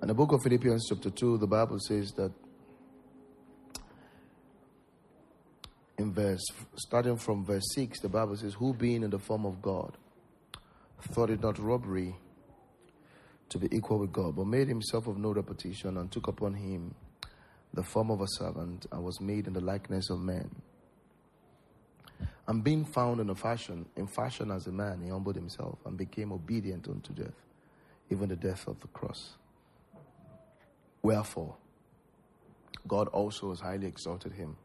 In the book of Philippians chapter 2, the Bible says that starting from verse 6, the Bible says, who being in the form of God, thought it not robbery to be equal with God, but made himself of no reputation, and took upon him the form of a servant, and was made in the likeness of men. And being found in fashion as a man, he humbled himself and became obedient unto death, even the death of the cross. Wherefore, God also has highly exalted him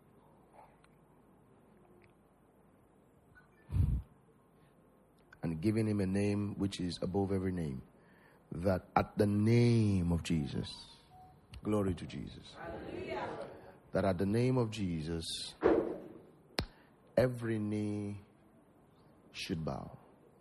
and given him a name which is above every name, that at the name of Jesus, glory to Jesus, hallelujah, that at the name of Jesus, every knee should bow,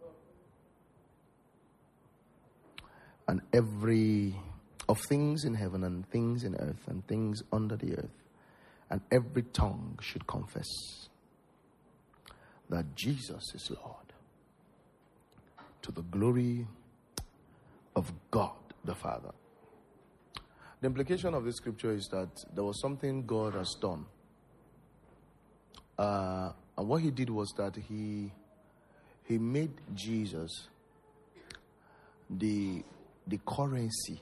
and every of things in heaven and things in earth and things under the earth, and every tongue should confess that Jesus is Lord, to the glory of God the Father. The implication of this scripture is that there was something God has done. And what he did was that he made Jesus the currency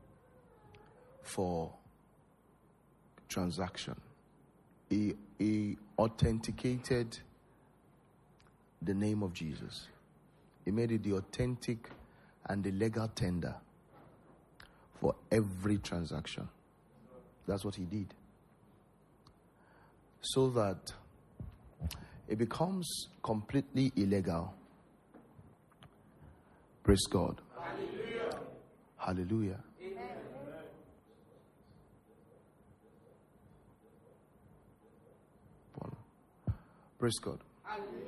for transaction. He authenticated the name of Jesus. He made it the authentic and the legal tender for every transaction. That's what he did. So that it becomes completely illegal. Praise God. Hallelujah. Hallelujah. Amen. Praise God. Hallelujah.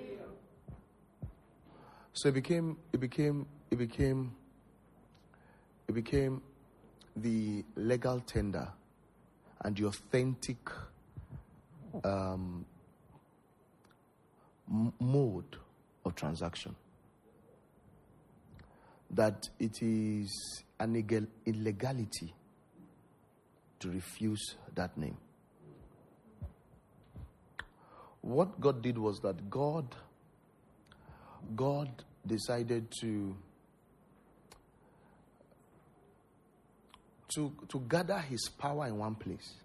So it became the legal tender and the authentic mode of transaction. That it is an illegality to refuse that name. What God did was that God decided to gather his power in one place.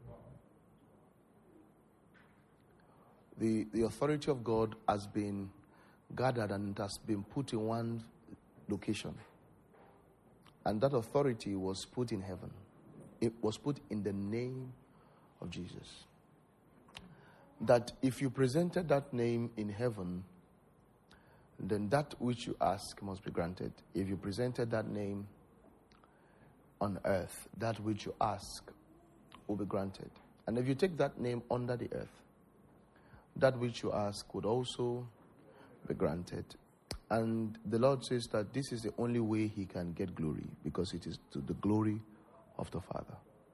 The authority of God has been gathered and it has been put in one location. And that authority was put in heaven. It was put in the name of Jesus. That if you presented that name in heaven, then that which you ask must be granted. If you presented that name on earth, that which you ask will be granted. And if you take that name under the earth, that which you ask would also be granted. And the Lord says that this is the only way he can get glory, because it is to the glory of the Father.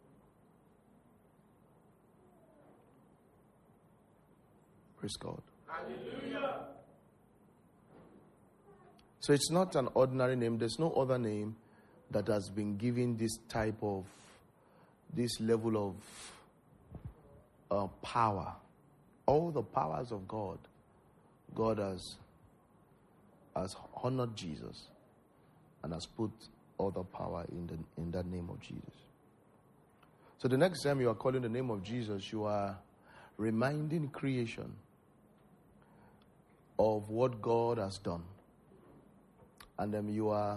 Praise God. Hallelujah. So it's not an ordinary name. There's no other name that has been given this level of power. All the powers of God has honored Jesus and has put all the power in that name of Jesus. So the next time you are calling the name of Jesus, you are reminding creation of what God has done. And then you are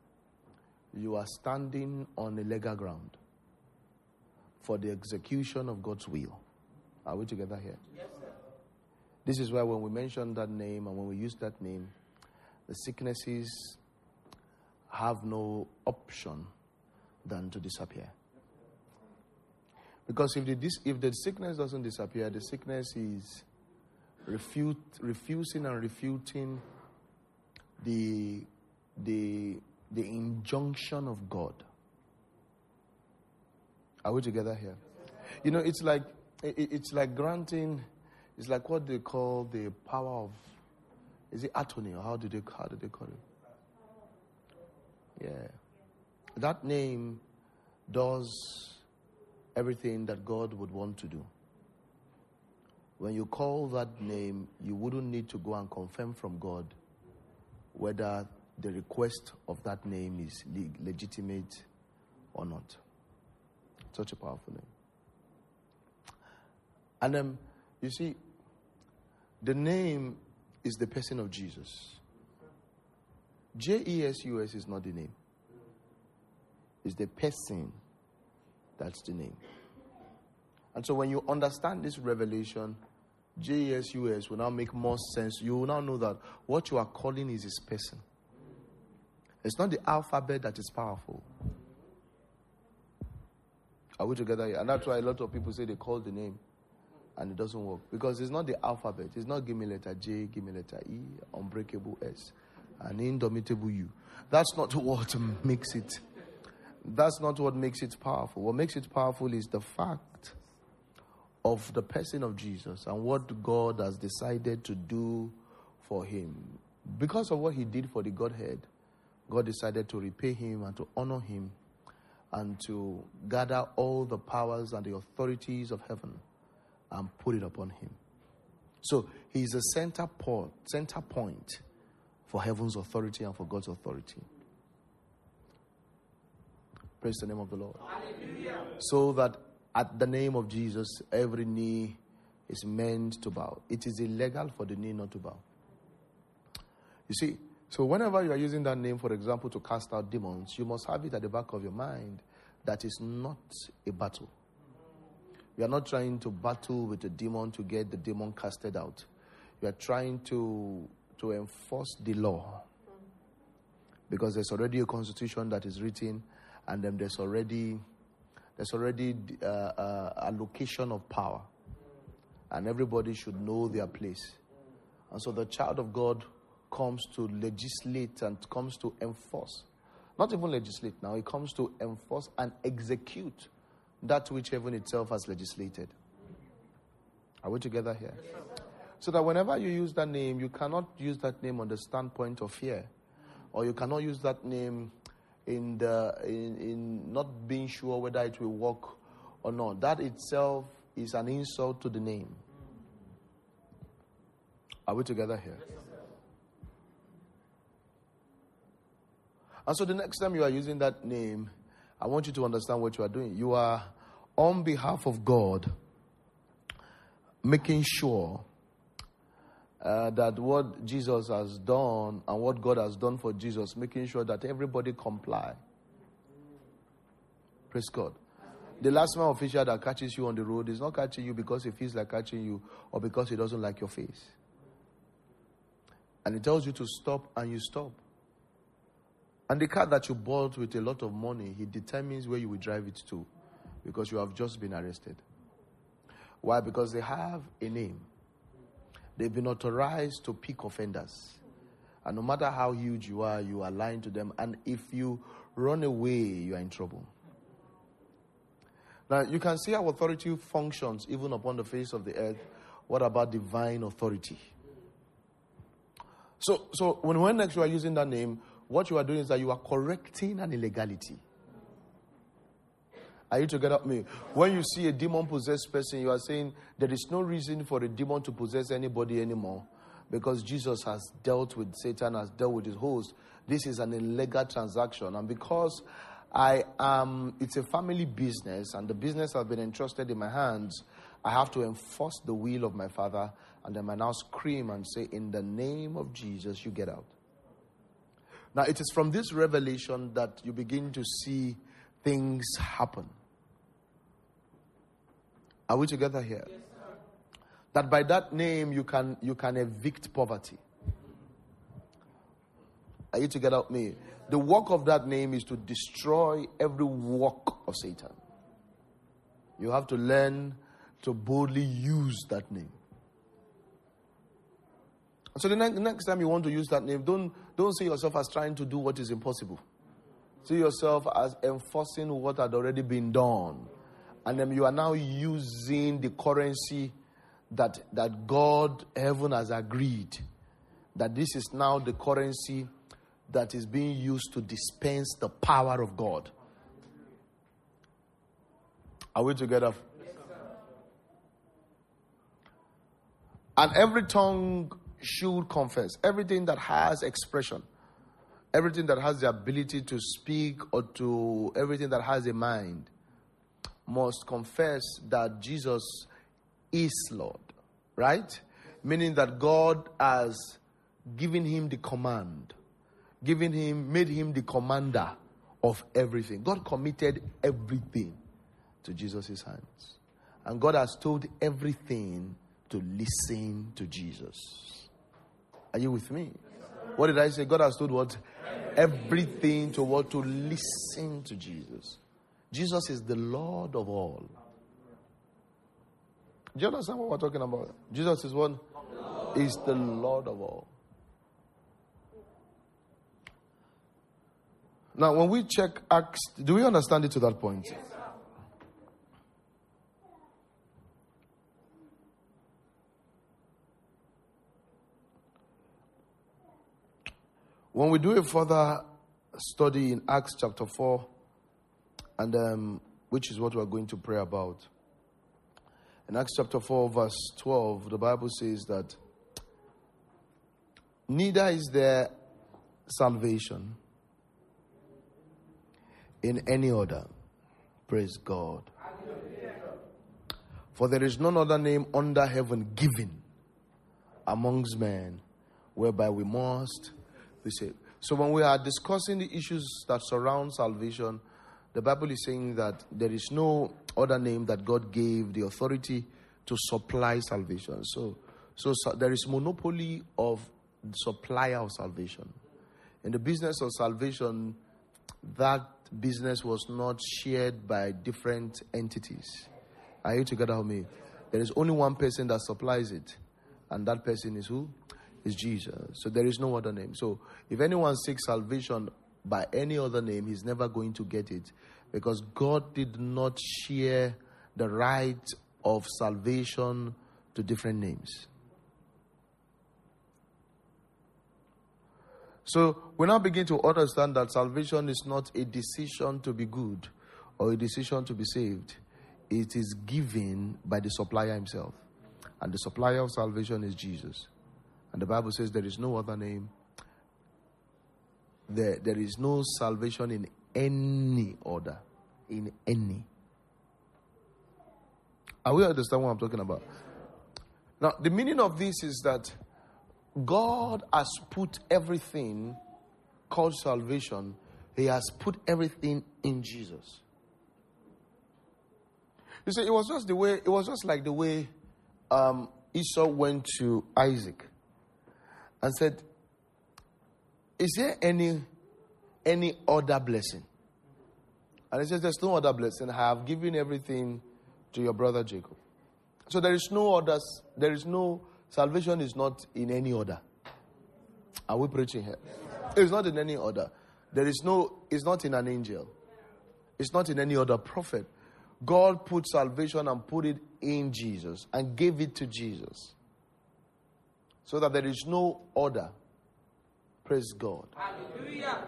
standing on a legal ground for the execution of God's will. Are we together here? Yes, sir. This is why when we mention that name and when we use that name, the sicknesses have no option than to disappear. Because if the sickness doesn't disappear, the sickness is refusing and refuting the injunction of God. Are we together here? You know, it's like granting. It's like what they call the power of. Is it attorney or how do they call it? Yeah, that name does everything that God would want to do. When you call that name, you wouldn't need to go and confirm from God whether the request of that name is legitimate or not. Such a powerful name. And you see, the name is the person of Jesus. Jesus is not the name. It's the person that's the name. And so when you understand this revelation, Jesus will now make more sense. You will now know that what you are calling is his person. It's not the alphabet that is powerful. Are we together here? And that's why a lot of people say they call the name and it doesn't work. Because it's not the alphabet. It's not give me letter J, give me letter E, unbreakable S, and indomitable U. That's not what makes it. That's not what makes it powerful. What makes it powerful is the fact of the person of Jesus and what God has decided to do for him. Because of what he did for the Godhead, God decided to repay him and to honor him and to gather all the powers and the authorities of heaven and put it upon him. So he's a center point for heaven's authority and for God's authority. Praise the name of the Lord. Hallelujah. So that at the name of Jesus, every knee is meant to bow. It is illegal for the knee not to bow. You see, so whenever you are using that name, for example, to cast out demons, you must have it at the back of your mind that is not a battle. You are not trying to battle with the demon to get the demon casted out. You are trying to enforce the law. Because there's already a constitution that is written, and then there's already a location of power. And everybody should know their place. And so the child of God comes to legislate and comes to enforce. Not even legislate now. It comes to enforce and execute that which heaven itself has legislated. Are we together here? Yes, so that whenever you use that name, you cannot use that name on the standpoint of fear. Or you cannot use that name in not being sure whether it will work or not. That itself is an insult to the name. Are we together here? Yes, and so the next time you are using that name, I want you to understand what you are doing. You are, on behalf of God, making sure that what Jesus has done and what God has done for Jesus, making sure that everybody comply. Praise God. The last man official that catches you on the road is not catching you because he feels like catching you or because he doesn't like your face. And he tells you to stop and you stop. And the car that you bought with a lot of money, he determines where you will drive it to because you have just been arrested. Why? Because they have a name. They've been authorized to pick offenders. And no matter how huge you are lying to them. And if you run away, you are in trouble. Now, you can see how authority functions even upon the face of the earth. What about divine authority? So when next you are using that name, what you are doing is that you are correcting an illegality. Are you together with me? When you see a demon-possessed person, you are saying there is no reason for a demon to possess anybody anymore because Jesus has dealt with Satan, has dealt with his host. This is an illegal transaction. And because it's a family business and the business has been entrusted in my hands, I have to enforce the will of my Father. And then I now scream and say, in the name of Jesus, you get out. Now, it is from this revelation that you begin to see things happen. Are we together here? Yes, sir. That by that name you can evict poverty. Are you together with me? The work of that name is to destroy every work of Satan. You have to learn to boldly use that name. So the next time you want to use that name, don't see yourself as trying to do what is impossible. See yourself as enforcing what had already been done. And then you are now using the currency that God, heaven has agreed. That this is now the currency that is being used to dispense the power of God. Are we together? And every tongue should confess. Everything that has expression, everything that has the ability to speak or to everything that has a mind must confess that Jesus is Lord. Right? Meaning that God has given him the command, made him the commander of everything. God committed everything to Jesus' hands. And God has told everything to listen to Jesus. Are you with me? What did I say? God has told what? Everything to what? To listen to Jesus. Jesus is the Lord of all. Do you understand what we're talking about? Jesus is what? Is the Lord of all. Now, when we check Acts, do we understand it to that point? Yes, sir. When we do a further study in Acts chapter 4, and which is what we're going to pray about. In Acts chapter 4, verse 12, the Bible says that neither is there salvation in any other. Praise God. For there is none other name under heaven given amongst men whereby we must be saved. So when we are discussing the issues that surround salvation, the Bible is saying that there is no other name that God gave the authority to supply salvation. So there is monopoly of the supplier of salvation. In the business of salvation, that business was not shared by different entities. Are you together with me? There is only one person that supplies it, and that person is who? Is Jesus. So there is no other name. So if anyone seeks salvation by any other name, he's never going to get it, because God did not share the right of salvation to different names. So we now begin to understand that salvation is not a decision to be good or a decision to be saved. It is given by the supplier himself. And the supplier of salvation is Jesus. And the Bible says there is no other name. There is no salvation in any order. In any. Are we understand what I'm talking about? Now, the meaning of this is that God has put everything called salvation, He has put everything in Jesus. You see, it was just like the way Esau went to Isaac and said, is there any other blessing? And he says, there's no other blessing. I have given everything to your brother Jacob. So there is no others. There is no, salvation is not in any order. Are we preaching here? It's not in any order. It's not in an angel. It's not in any other prophet. God put salvation and put it in Jesus and gave it to Jesus. So that there is no order. Praise God. Hallelujah.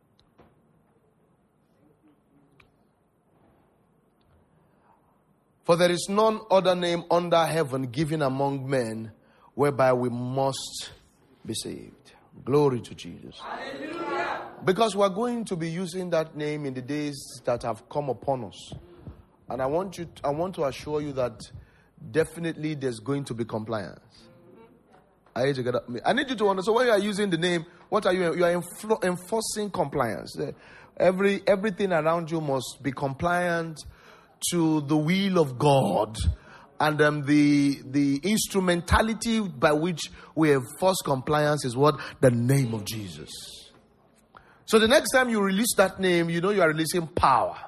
For there is none other name under heaven given among men whereby we must be saved. Glory to Jesus. Hallelujah. Because we are going to be using that name in the days that have come upon us. And I want to assure you that definitely there's going to be compliance. I need to get up. I need you to understand, when you are using the name, what are you? You are enforcing compliance. Everything around you must be compliant to the will of God. And the instrumentality by which we enforce compliance is what? The name of Jesus. So the next time you release that name, you know you are releasing power.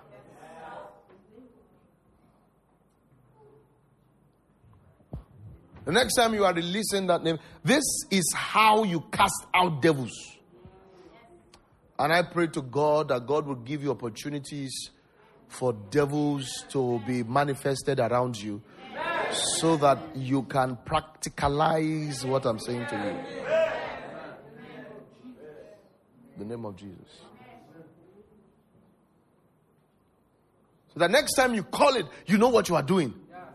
The next time you are releasing that name, this is how you cast out devils. And I pray to God that God will give you opportunities for devils to be manifested around you, so that you can practicalize what I'm saying to you. The name of Jesus. The next time you call it, you know what you are doing.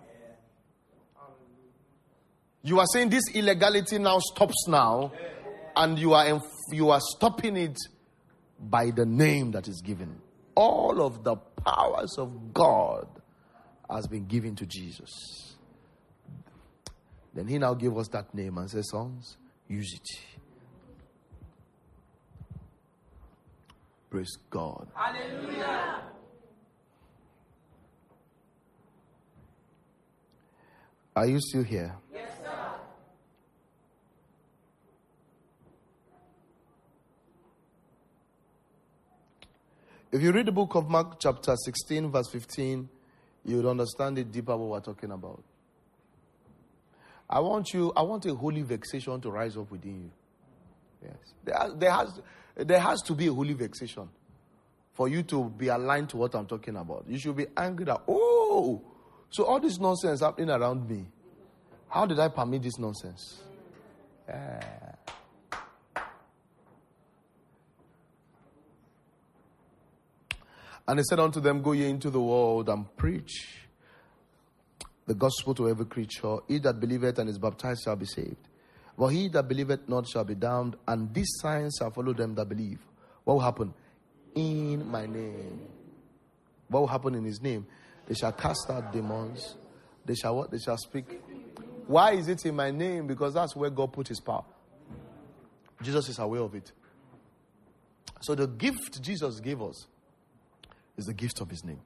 You are saying this illegality now stops now, and you are stopping it by the name that is given. All of the powers of God has been given to Jesus. Then he now gave us that name and says, sons, use it. Praise God. Hallelujah. Are you still here? Yes, sir. If you read the book of Mark chapter 16 verse 15, you would understand it deeper what we're talking about. I want a holy vexation to rise up within you. Yes. There has to be a holy vexation for you to be aligned to what I'm talking about. You should be angry that, so all this nonsense happening around me, how did I permit this nonsense? And he said unto them, go ye into the world and preach the gospel to every creature. He that believeth and is baptized shall be saved. But he that believeth not shall be damned. And these signs shall follow them that believe. What will happen? In my name. What will happen in his name? They shall cast out demons. They shall what? They shall speak. Why is it in my name? Because that's where God put his power. Jesus is aware of it. So the gift Jesus gave us is the gift of his name.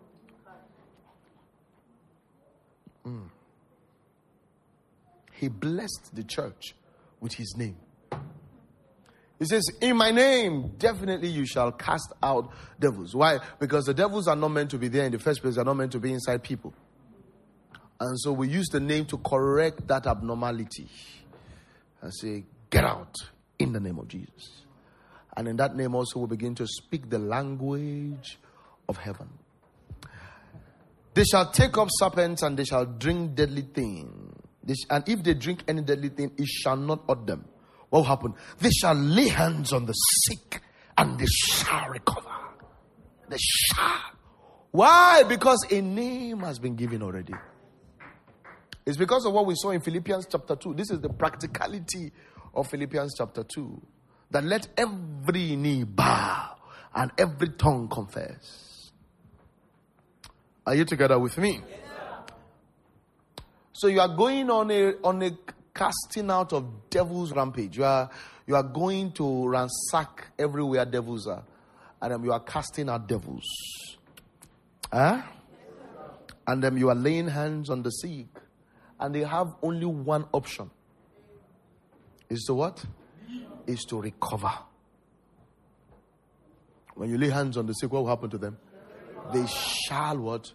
He blessed the church with his name. He says, in my name, definitely you shall cast out devils. Why? Because the devils are not meant to be there in the first place. They're not meant to be inside people. And so we use the name to correct that abnormality. And say, get out in the name of Jesus. And in that name also we begin to speak the language of heaven. They shall take up serpents and they shall drink deadly things. And if they drink any deadly thing, it shall not hurt them. What will happen? They shall lay hands on the sick and they shall recover. They shall. Why? Because a name has been given already. It's because of what we saw in Philippians chapter 2. This is the practicality of Philippians chapter 2. That let every knee bow and every tongue confess. Are you together with me? Yes, sir. So you are going on a casting out of devils rampage. You are going to ransack everywhere devils are. And you are casting out devils. Huh? And then you are laying hands on the sick. And they have only one option. Is to what? Is to recover. When you lay hands on the sick, what will happen to them? They shall what?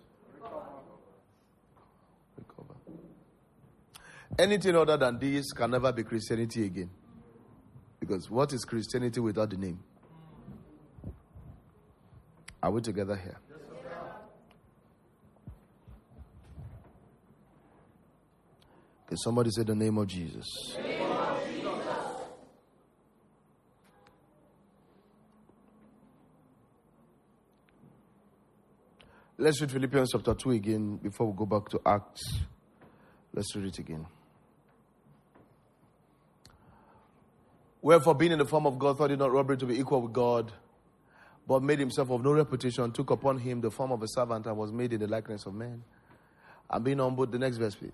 Recover. Anything other than this can never be Christianity again. Because what is Christianity without the name? Are we together here? Can somebody say the name of Jesus? Name of Jesus. Let's read Philippians chapter 2 again before we go back to Acts. Let's read it again. Wherefore, being in the form of God, thought it not robbery to be equal with God, but made himself of no reputation, took upon him the form of a servant, and was made in the likeness of men. And being humbled, the next verse, please.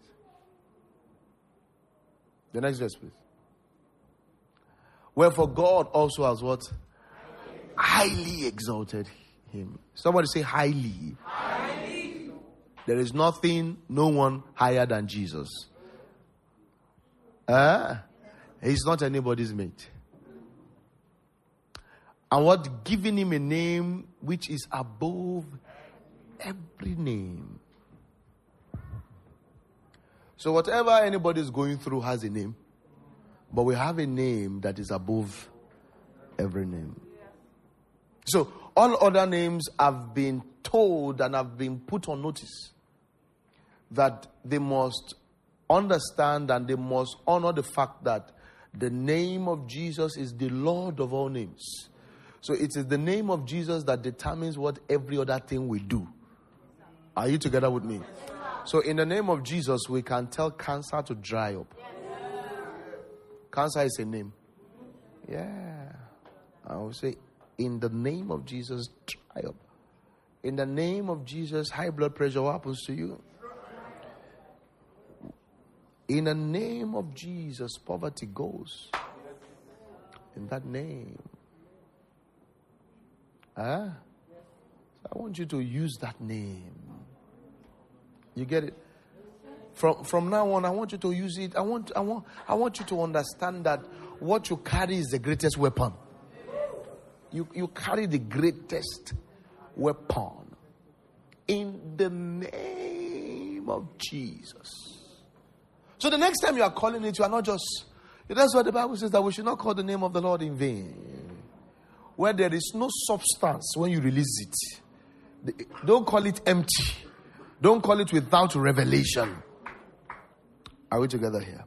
The next verse, please. Wherefore, God also has what? Highly exalted him. Somebody say highly. Highly. There is nothing, no one higher than Jesus. He's not anybody's mate. And what? Giving him a name which is above every name. So whatever anybody is going through has a name. But we have a name that is above every name. So all other names have been told and have been put on notice that they must understand and they must honor the fact that the name of Jesus is the Lord of all names. So it is the name of Jesus that determines what every other thing we do. Are you together with me? So in the name of Jesus, we can tell cancer to dry up. Cancer is a name. Yeah. I will say, in the name of Jesus, dry up. In the name of Jesus, high blood pressure, what happens to you? In the name of Jesus, poverty goes. In that name. So I want you to use that name. You get it? From now on, I want you to use it. I want you to understand that what you carry is the greatest weapon. You carry the greatest weapon. In the name of Jesus. So the next time you are calling it, you are not just... That's what the Bible says, that we should not call the name of the Lord in vain. Where there is no substance when you release it. Don't call it empty. Don't call it without revelation. Are we together here?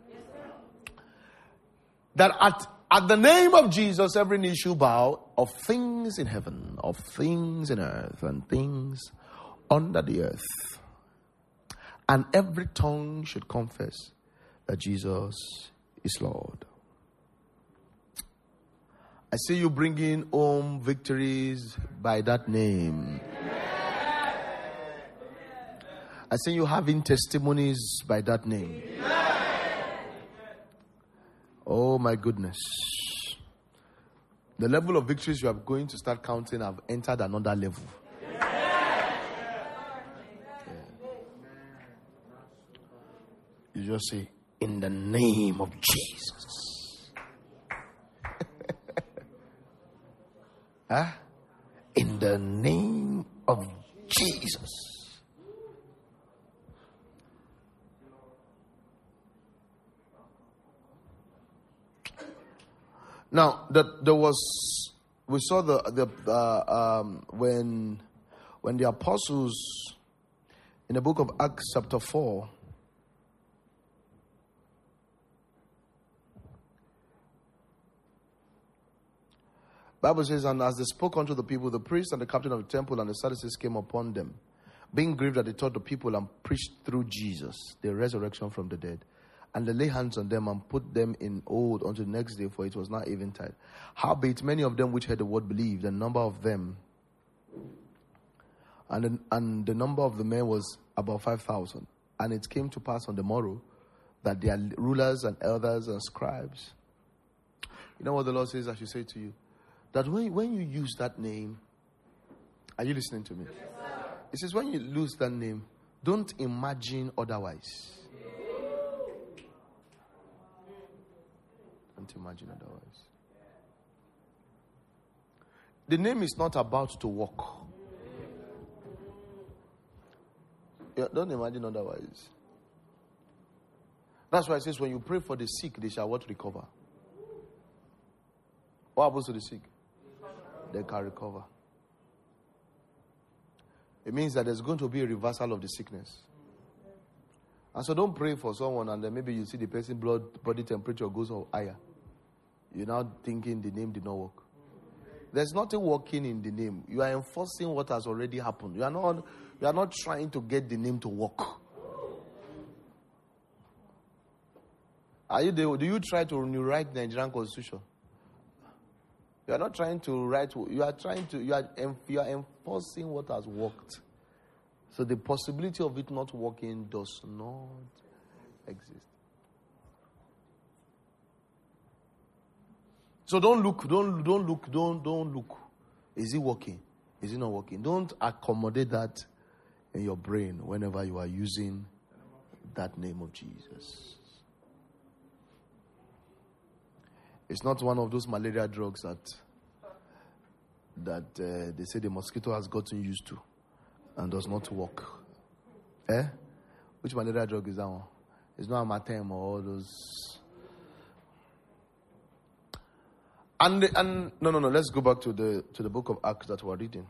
That at the name of Jesus, every knee shall bow, of things in heaven, of things in earth, and things under the earth. And every tongue should confess that Jesus is Lord. I see you bringing home victories by that name. I see you having testimonies by that name. Oh my goodness. The level of victories you are going to start counting have entered another level. You just say, in the name of Jesus. In the name of Jesus. Now, we saw when the apostles in the book of Acts chapter 4, Bible says, and as they spoke unto the people, the priest and the captain of the temple and the Sadducees came upon them, being grieved that they taught the people and preached through Jesus the resurrection from the dead. And they lay hands on them and put them in hold until the next day, for it was not eventide. Howbeit many of them which heard the word believed, and number of them, and the number of the men was about 5,000. And it came to pass on the morrow that their rulers and elders and scribes. You know what the Lord says I should say to you? That when you use that name, are you listening to me? Yes, it says when you lose that name, don't imagine otherwise. Don't imagine otherwise. The name is not about to walk. Yeah, don't imagine otherwise. That's why it says when you pray for the sick, they shall what? Recover. What happens to the sick? They can recover. It means that there's going to be a reversal of the sickness. And so don't pray for someone and then maybe you see the person's body temperature goes higher. You're now thinking the name did not work. There's nothing working in the name. You are enforcing what has already happened. You are not trying to get the name to work. Are you there? Do you try to rewrite the Nigerian constitution? You are not trying to write. You are enforcing what has worked. So the possibility of it not working does not exist. So don't look. Is it working? Is it not working? Don't accommodate that in your brain whenever you are using that name of Jesus. It's not one of those malaria drugs that they say the mosquito has gotten used to and does not work. Which malaria drug is that one? It's not Amatem or all those. And no. Let's go back to the book of Acts that we're reading.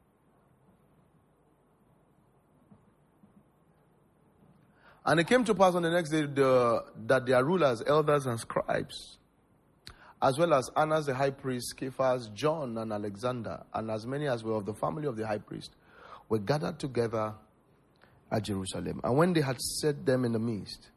And it came to pass on the next day that their rulers, elders, and scribes, as well as Annas the high priest, Cephas, John, and Alexander, and as many as were of the family of the high priest, were gathered together at Jerusalem. And when they had set them in the midst,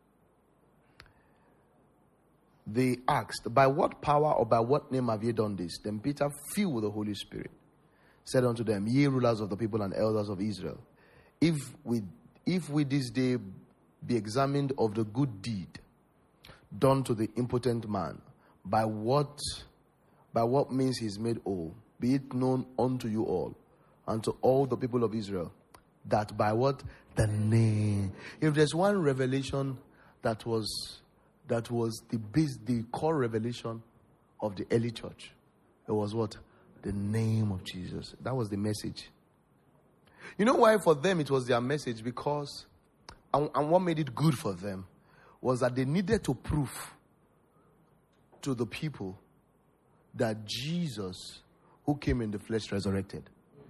they asked, by what power or by what name have ye done this? Then Peter, filled with the Holy Spirit, said unto them, ye rulers of the people and elders of Israel, if we this day be examined of the good deed done to the impotent man, by what means he is made whole, be it known unto you all, and to all the people of Israel, that by what? The name. If there's one revelation that was the core revelation of the early church, it was what? The name of Jesus. That was the message. You know why for them it was their message? Because, and what made it good for them, was that they needed to prove to the people that Jesus, who came in the flesh, resurrected.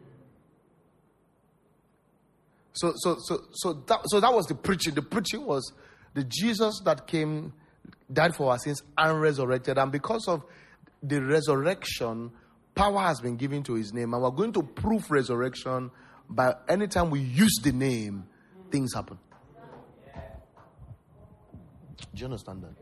So that was the preaching. The preaching was the Jesus that came, died for our sins and resurrected. And because of the resurrection, power has been given to his name. And we're going to prove resurrection by anytime we use the name, things happen. Do you understand that?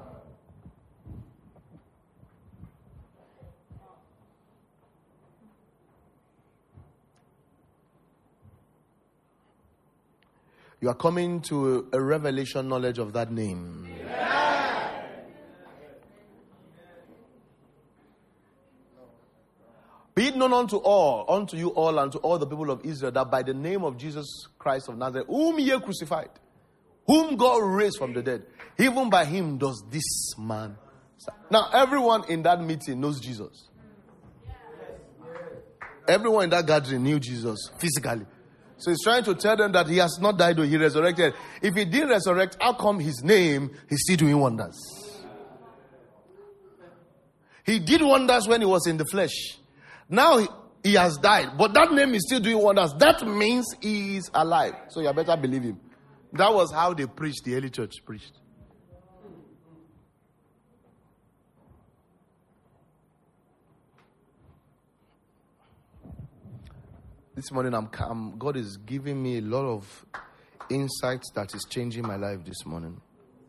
You are coming to a revelation knowledge of that name. Be it known unto you all, and to all the people of Israel, that by the name of Jesus Christ of Nazareth, whom ye crucified, whom God raised from the dead, even by him does this man. Now, everyone in that meeting knows Jesus. Everyone in that gathering knew Jesus physically. So he's trying to tell them that he has not died or he resurrected. If he did resurrect, how come his name is still doing wonders? He did wonders when he was in the flesh. Now he has died, but that name is still doing wonders. That means he is alive. So you better believe him. That was how they preached, the early church preached. This morning, God is giving me a lot of insights that is changing my life this morning.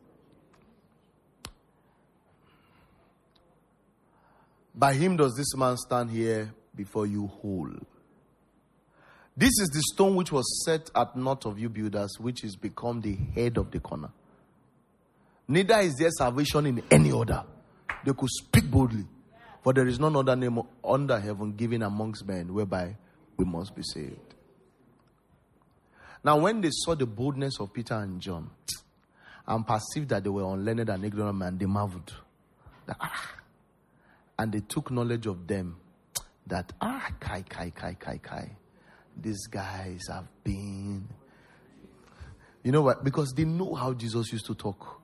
By him does this man stand here before you whole. This is the stone which was set at naught of you builders, which is become the head of the corner. Neither is there salvation in any other. They could speak boldly. For there is none other name under heaven given amongst men whereby we must be saved. Now, when they saw the boldness of Peter and John and perceived that they were unlearned and ignorant men, they marveled. And they took knowledge of them that, kai. These guys have been. You know what? Because they know how Jesus used to talk.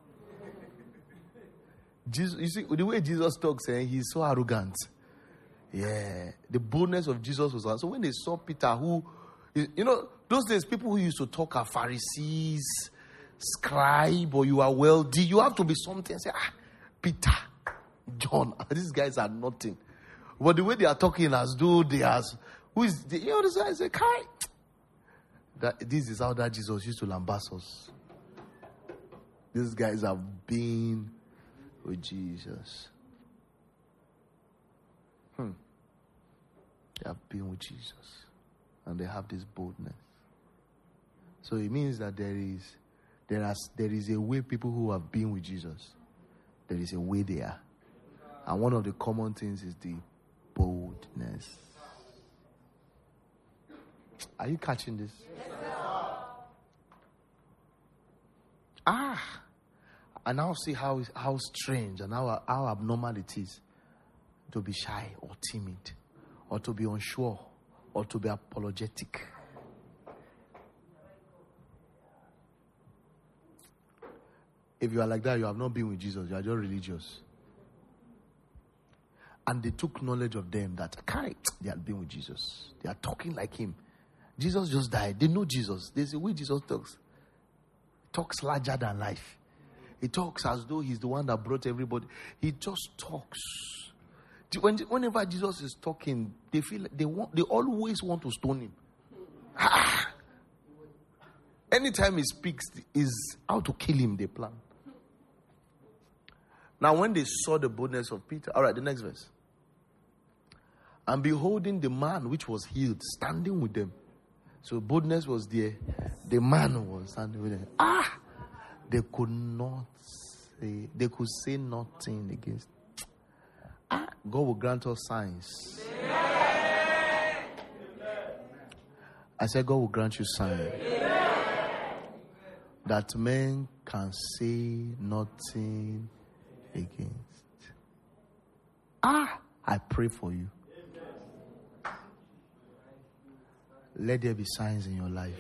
Jesus, you see, the way Jesus talks, he's so arrogant. Yeah, the boldness of Jesus was on. So when they saw Peter, who, those days people who used to talk are Pharisees, scribe, or you are wealthy. You have to be something. Say, Peter, John, these guys are nothing. But the way they are talking as though they are, this guy say, Kai. This is how that Jesus used to lambast us. These guys have been with Jesus. They have been with Jesus. And they have this boldness. So it means that there is a way people who have been with Jesus, there is a way they are. And one of the common things is the boldness. Are you catching this? Yes, sir. And now see how strange and how abnormal it is to be shy or timid or to be unsure or to be apologetic. If you are like that, you have not been with Jesus. You are just religious. And they took knowledge of them that they had been with Jesus. They are talking like him. Jesus just died. They know Jesus. There's a way Jesus talks. He talks larger than life. He talks as though he's the one that brought everybody. He just talks. Whenever Jesus is talking, they feel like they always want to stone him. Anytime he speaks, is how to kill him, they plan. Now, when they saw the boldness of Peter, all right, the next verse. And beholding the man which was healed, standing with them. So boldness was there. The man was standing with them. They could not say, they could say nothing against. God will grant us signs. I said, God will grant you signs. That men can say nothing against. I pray for you. Let there be signs in your life.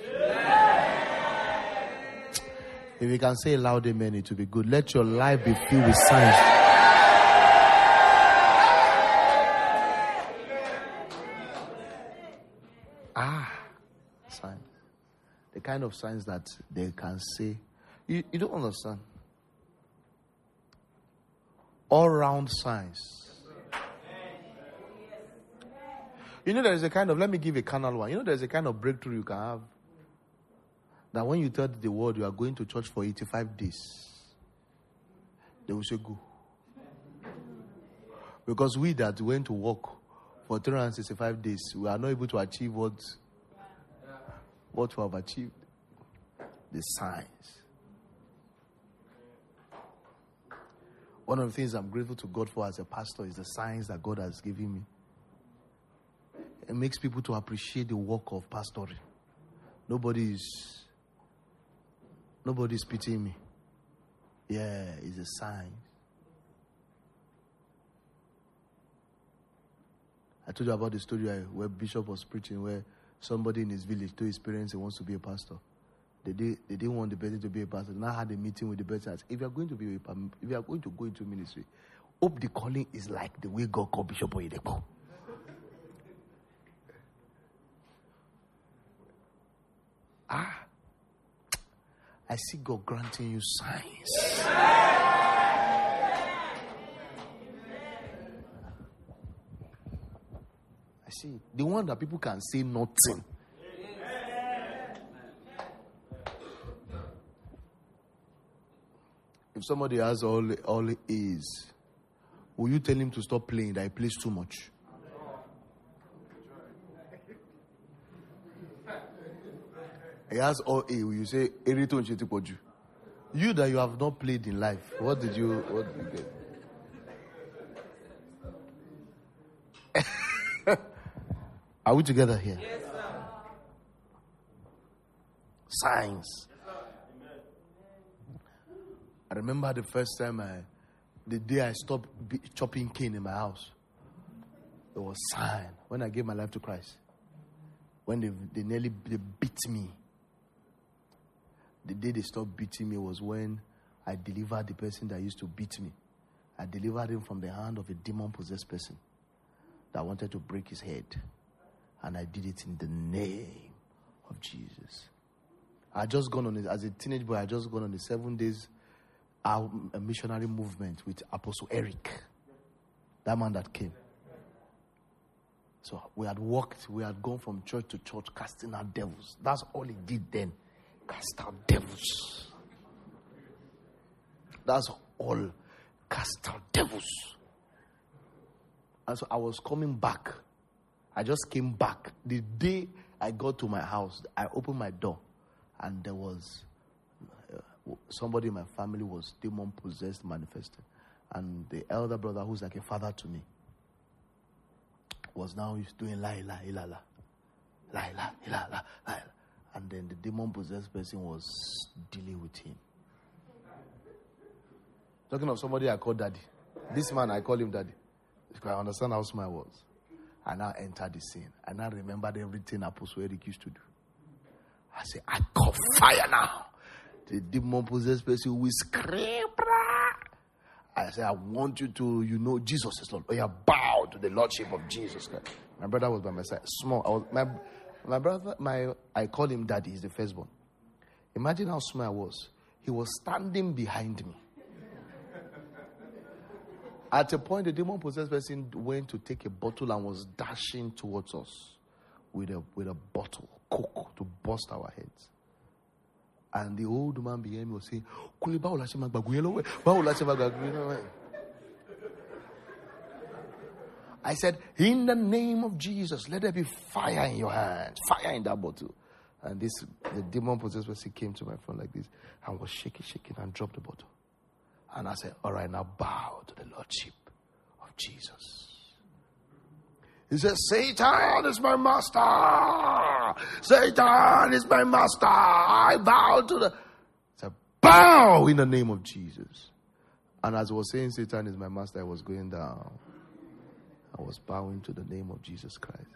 If you can say loud amen, it will be good. Let your life be filled with signs. Signs. The kind of signs that they can say. You don't understand. All round signs. You know, there is a kind of, let me give a carnal one. You know, there's a kind of breakthrough you can have. That when you tell the world you are going to church for 85 days, they will say, go. Because we that went to work for 365 days, we are not able to achieve what we have achieved. The signs. One of the things I'm grateful to God for as a pastor is the signs that God has given me. It makes people to appreciate the work of pastoring. Nobody's pitying me. Yeah, it's a sign. I told you about the story where Bishop was preaching, where somebody in his village told his parents he wants to be a pastor. They didn't want the person to be a pastor. Now had a meeting with the person. Said, if you are going to go into ministry, hope the calling is like the way God called Bishop Oyedepo. I see God granting you signs. I see. The one that people can say nothing. If somebody has all A's, will you tell him to stop playing, that he plays too much? He has all A. Will you say, you that you have not played in life, what did you get? Are we together here? Yes, sir. Signs. I remember the first time the day I stopped chopping cane in my house. There was a sign when I gave my life to Christ. When they nearly beat me. The day they stopped beating me was when I delivered the person that used to beat me. I delivered him from the hand of a demon-possessed person that wanted to break his head. And I did it in the name of Jesus. I just gone on it as a teenage boy. I just gone on the 7 days a missionary movement with Apostle Eric, that man that came. So we had walked, we had gone from church to church casting out devils. That's all he did then. Cast out devils. That's all. Cast out devils. And so I was coming back. I just came back. The day I got to my house, I opened my door, and there was somebody in my family was demon possessed, manifested. And the elder brother, who's like a father to me, was now doing la la la la la la la la. And then the demon possessed person was dealing with him. Talking of somebody I call daddy. This man, I call him daddy. Because I understand how small I was. I now entered the scene. I now remembered everything Apostle Eric used to do. I said, I call fire now. The demon possessed person will scream. I said, I want you to, Jesus is Lord. Oh, yeah, bow to the Lordship of Jesus Christ. My brother was by my side. Small. My brother, I call him daddy. He's the firstborn. Imagine how small I was. He was standing behind me. At a point, the demon-possessed person went to take a bottle and was dashing towards us with a bottle, Coke, to burst our heads. And the old man behind me was saying, Kule, báwo la ṣe máa gbàgbé yẹn lọ́wọ́ ẹ̀? Báwo la ṣe máa gbàgbé yẹn lọ́wọ́ ẹ̀? I said, in the name of Jesus, let there be fire in your hands, fire in that bottle. And the demon-possessed person came to my front like this and was shaking, and dropped the bottle. And I said, all right, now bow to the Lordship of Jesus. He said, Satan is my master. Satan is my master. I bow to the... I said, bow in the name of Jesus. And as I was saying, Satan is my master, I was going down. I was bowing to the name of Jesus Christ.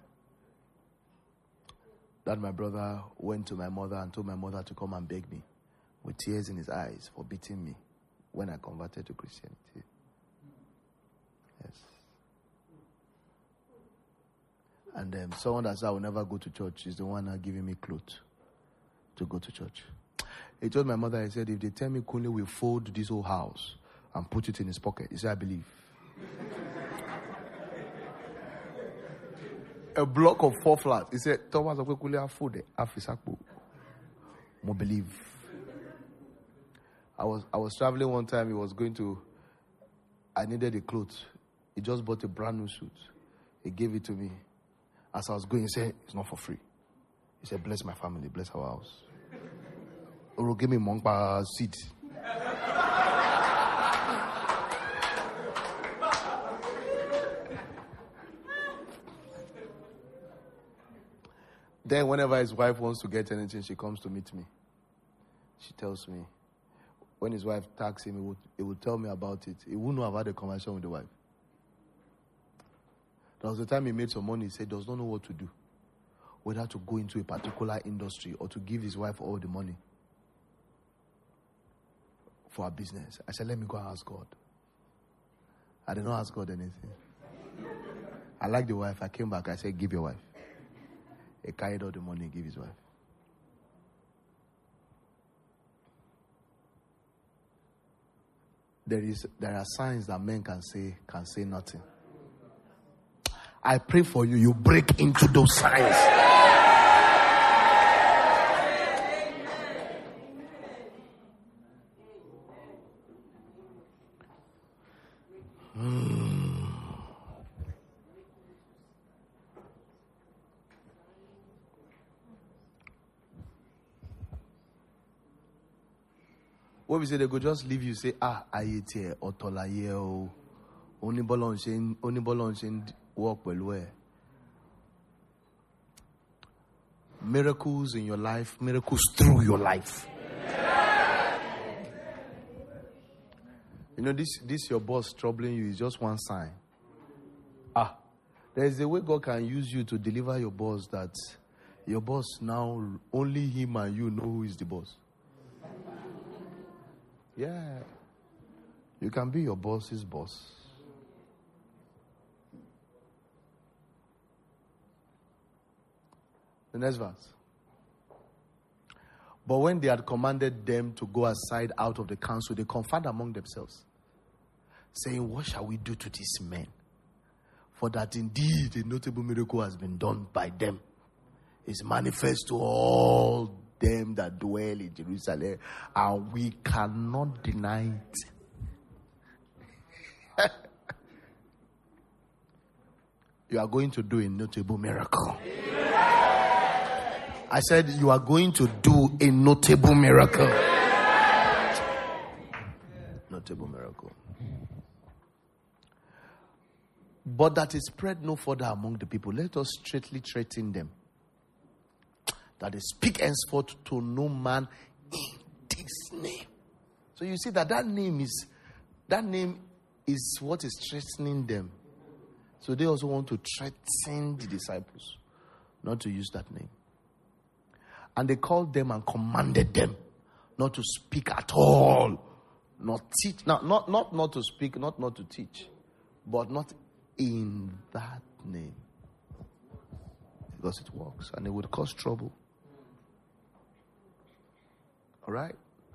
That my brother went to my mother and told my mother to come and beg me with tears in his eyes for beating me when I converted to Christianity. Yes. And someone that said I will never go to church is the one now giving me clothes to go to church. He told my mother, he said, if they tell me Kunle will fold this whole house and put it in his pocket, he said, I believe. A block of 4 flats. He said, Thomas, I believe. I was traveling one time. I needed a clothes. He just bought a brand new suit. He gave it to me. As I was going, he said, it's not for free. He said, bless my family, bless our house. Or give me Mongpa seat. Then whenever his wife wants to get anything, she comes to meet me. She tells me. When his wife tags him, he would tell me about it. He wouldn't have had a conversation with the wife. There was a time he made some money. He said, does not know what to do. Whether to go into a particular industry or to give his wife all the money for her business. I said, let me go and ask God. I did not ask God anything. I like the wife. I came back. I said, give your wife. He carried all the money and gave his wife. There are signs that men can say nothing. I pray for you, you break into those signs. What we say, they go just leave you, say, I ate here, otolaye o. Only bolon walk well where. Miracles in your life, miracles through your life. You know, this your boss troubling you is just one sign. There is a way God can use you to deliver your boss that your boss now, only him and you know who is the boss. Yeah. You can be your boss's boss. The next verse. But when they had commanded them to go aside out of the council, they conferred among themselves, saying, what shall we do to these men? For that indeed a notable miracle has been done by them. It's manifest to all them that dwell in Jerusalem, and we cannot deny it. You are going to do a notable miracle. I said you are going to do a notable miracle. Notable miracle. But that is spread no further among the people. Let us straightly threaten them, that they speak henceforth to no man in this name. So you see that name is what is threatening them. So they also want to threaten the disciples not to use that name. And they called them and commanded them not to speak at all, not teach. Now, not to speak, not to teach, but not in that name, because it works and it would cause trouble. All right.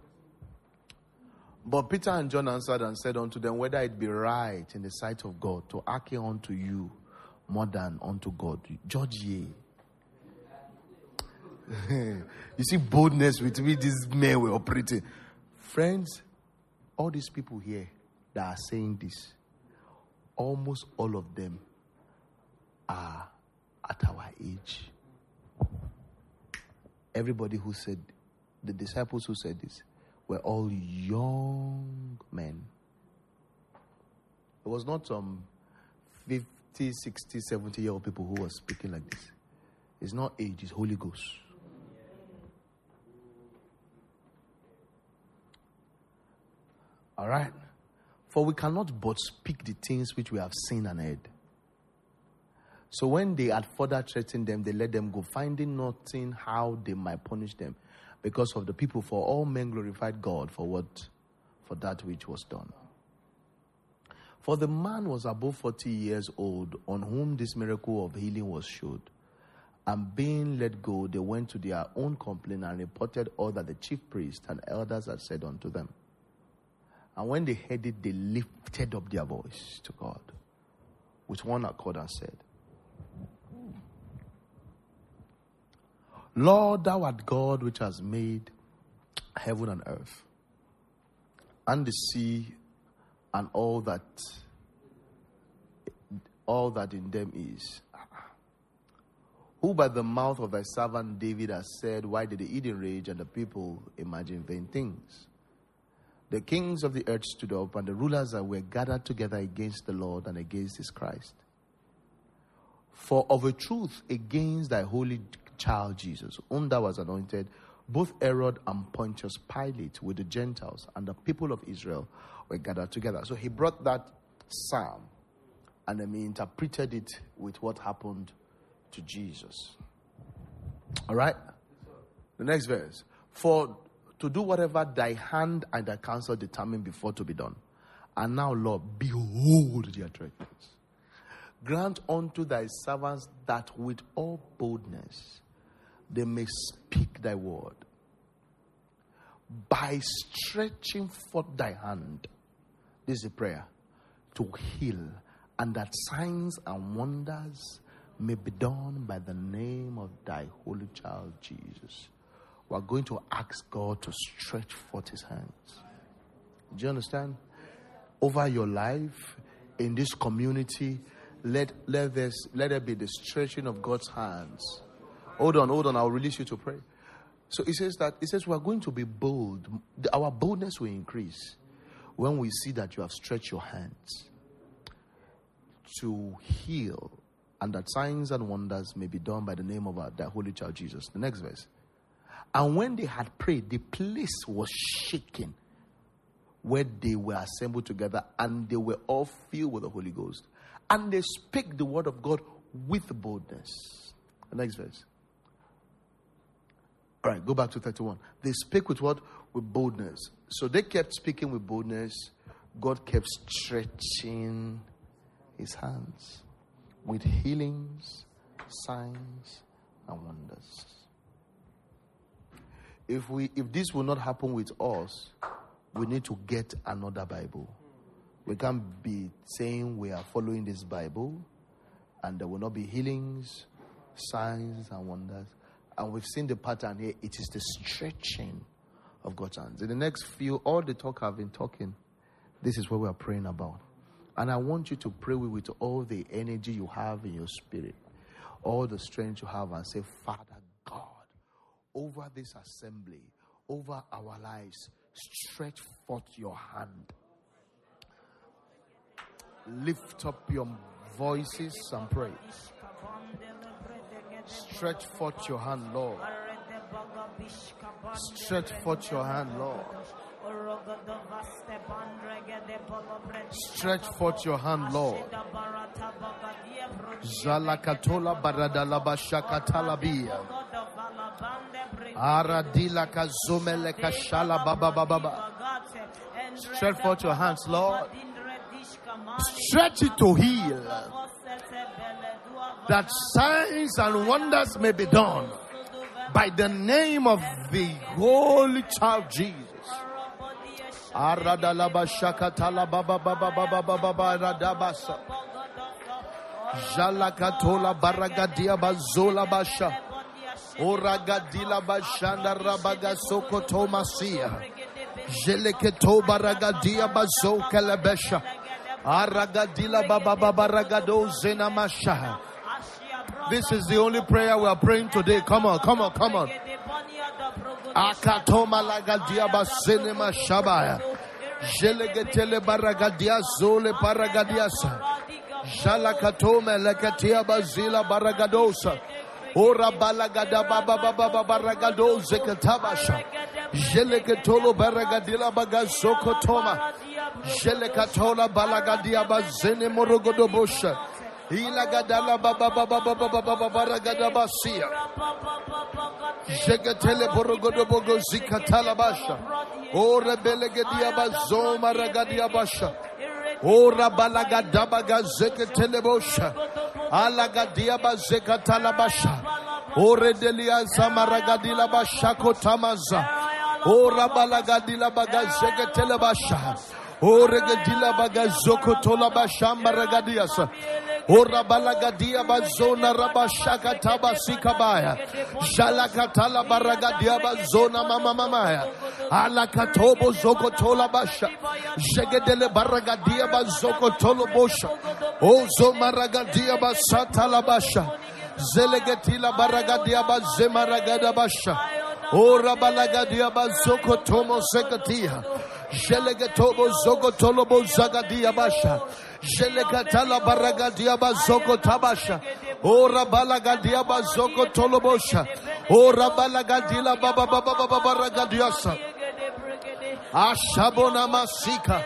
But Peter and John answered and said unto them, whether it be right in the sight of God to hearken unto you more than unto God, judge ye. You see boldness with which these men were operating. Friends, all these people here that are saying this, almost all of them are at our age. Everybody who said, the disciples who said this, were all young men. It was not some 50, 60, 70-year-old people who were speaking like this. It's not age, it's Holy Ghost. All right? For we cannot but speak the things which we have seen and heard. So when they had further threatened them, they let them go, finding nothing how they might punish them, because of the people. For all men glorified God for that which was done. For the man was above 40 years old, on whom this miracle of healing was showed. And being let go, they went to their own complaint and reported all that the chief priests and elders had said unto them. And when they heard it, they lifted up their voice to God with one accord and said, Lord, thou art God which has made heaven and earth, and the sea, and all that in them is. Who by the mouth of thy servant David has said, why did the heathen rage and the people imagine vain things? The kings of the earth stood up, and the rulers that were gathered together against the Lord and against his Christ. For of a truth, against thy holy child Jesus, whom thou hast anointed, both Herod and Pontius Pilate with the Gentiles and the people of Israel were gathered together. So he brought that psalm and then he interpreted it with what happened to Jesus. All right? The next verse. For to do whatever thy hand and thy counsel determined before to be done. And now, Lord, behold their threatenings. Grant unto thy servants that with all boldness they may speak thy word, by stretching forth thy hand, this is a prayer, to heal, and that signs and wonders may be done by the name of thy holy child Jesus. We are going to ask God to stretch forth his hands. Do you understand? Over your life, in this community, let there be the stretching of God's hands. Hold on, I'll release you to pray. So it says we are going to be bold. Our boldness will increase when we see that you have stretched your hands to heal, and that signs and wonders may be done by the name of thy holy child Jesus. The next verse. And when they had prayed, the place was shaken where they were assembled together, and they were all filled with the Holy Ghost. And they spake the word of God with boldness. The next verse. All right, go back to 31. They spake with what? With boldness. So they kept speaking with boldness. God kept stretching his hands with healings, signs, and wonders. If this will not happen with us, we need to get another Bible. We can't be saying we are following this Bible and there will not be healings, signs, and wonders. And we've seen the pattern here. It is the stretching of God's hands. In the next few, all the talk I've been talking, this is what we are praying about. And I want you to pray with all the energy you have in your spirit, all the strength you have, and say, Father God, over this assembly, over our lives, stretch forth your hand. Lift up your voices and pray. Stretch forth your hand, Lord. Stretch forth your hand, Lord. Stretch forth your hand, Lord. Zalakatola baradalaba shakatalabia. Aradila kazumele kashala baba baba. Stretch forth your hands, Lord. Stretch it to heal, that signs and wonders may be done by the name of the Holy Child Jesus. Aradalaba shakatala baba baba baba baba radabasa. Jalakatola baragadia bazola basha. Oragadila bashanda rabaga sokoto masia. Jeleketo baragadia bazo kalabesha. Aragadila baba baragado zenamasha. This is the only prayer we are praying today. Come on. Akatoma lagadia basenema shabaya. Jelegetele baragadia zole paragadiasa. Jalakatome lekatia bazila baragadosa. Ora balagada baba baragadoze katabasha. Jelekatolo baragadila bagazoko toma. Jelekatola balagadia bazene morogodobosha. Ilagadala baba baragadabasia. Jegatele borogodobogo zikatalabasha. Ora belegadia bazoma ragadia basha. Ora balagadabaga zeketelebosha. Alagadia bazekatalabasha. Ore delia zamaragadila bashako tamaza. Ora balagadila baga zeketelebasha. Ore gadila baga zokotola bashamba ragadiasa. Ora balagadia bazona rabashaka tabasikabaya. Shalakatala baragadia bazona mamamaya. Alakatobo zokotola basha. Jegedele baragadia bazokotolo bosha. Ozo maragadia basatala basha. Zelegetila baragadia bazemaragada basha. Ora balagadia bazokotomo sekatia. Jelegatobo zogotolobo zagadia basha. Jelekatala baragadia bazoko tabasha. Ora balagadia bazoko tolobosha. Ora balagadila baba baragadiasa. Ashabona masika.